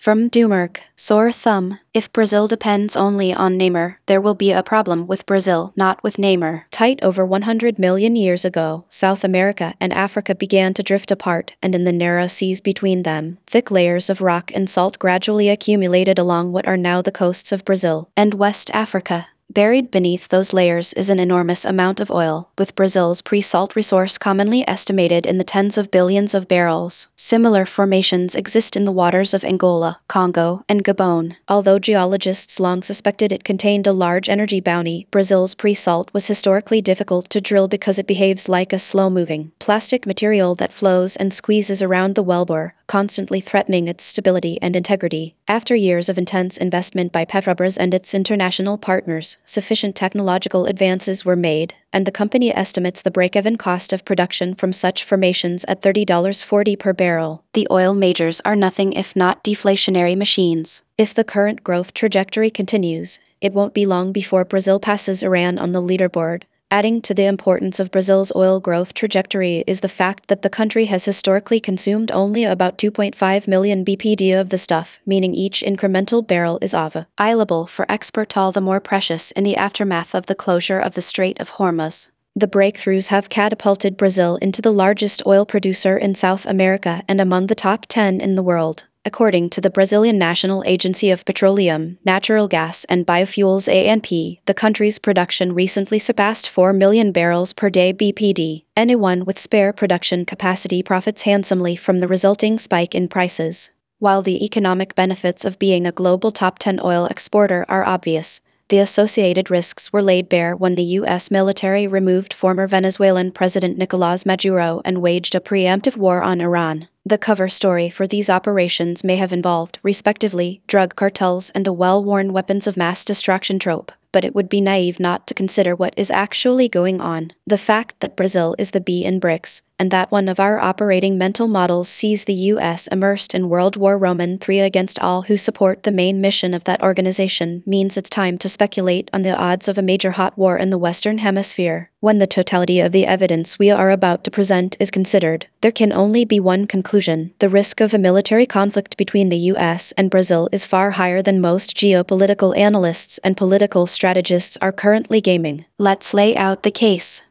From Dumerc, sore thumb. If Brazil depends only on Neymar, there will be a problem with Brazil, not with Neymar. Tight over 100 million years ago, South America and Africa began to drift apart, and in the narrow seas between them, thick layers of rock and salt gradually accumulated along what are now the coasts of Brazil and West Africa. Buried beneath those layers is an enormous amount of oil, with Brazil's pre-salt resource commonly estimated in the tens of billions of barrels. Similar formations exist in the waters of Angola, Congo, and Gabon. Although geologists long suspected it contained a large energy bounty, Brazil's pre-salt was historically difficult to drill because it behaves like a slow-moving plastic material that flows and squeezes around the wellbore, constantly threatening its stability and integrity. After years of intense investment by Petrobras and its international partners, sufficient technological advances were made, and the company estimates the break-even cost of production from such formations at $30.40 per barrel. The oil majors are nothing if not deflationary machines. If the current growth trajectory continues, it won't be long before Brazil passes Iran on the leaderboard. Adding to the importance of Brazil's oil growth trajectory is the fact that the country has historically consumed only about 2.5 million BPD of the stuff, meaning each incremental barrel is available for export, all the more precious in the aftermath of the closure of the Strait of Hormuz. The breakthroughs have catapulted Brazil into the largest oil producer in South America and among the top 10 in the world. According to the Brazilian National Agency of Petroleum, Natural Gas and Biofuels ANP, the country's production recently surpassed 4 million barrels per day BPD. Anyone with spare production capacity profits handsomely from the resulting spike in prices. While the economic benefits of being a global top 10 oil exporter are obvious, the associated risks were laid bare when the U.S. military removed former Venezuelan President Nicolás Maduro and waged a preemptive war on Iran. The cover story for these operations may have involved, respectively, drug cartels and a well-worn weapons of mass destruction trope, but it would be naive not to consider what is actually going on. The fact that Brazil is the bee in BRICS, and that one of our operating mental models sees the U.S. immersed in World War III against all who support the main mission of that organization, means it's time to speculate on the odds of a major hot war in the Western Hemisphere. When the totality of the evidence we are about to present is considered, there can only be one conclusion: the risk of a military conflict between the U.S. and Brazil is far higher than most geopolitical analysts and political strategists are currently gaming. Let's lay out the case.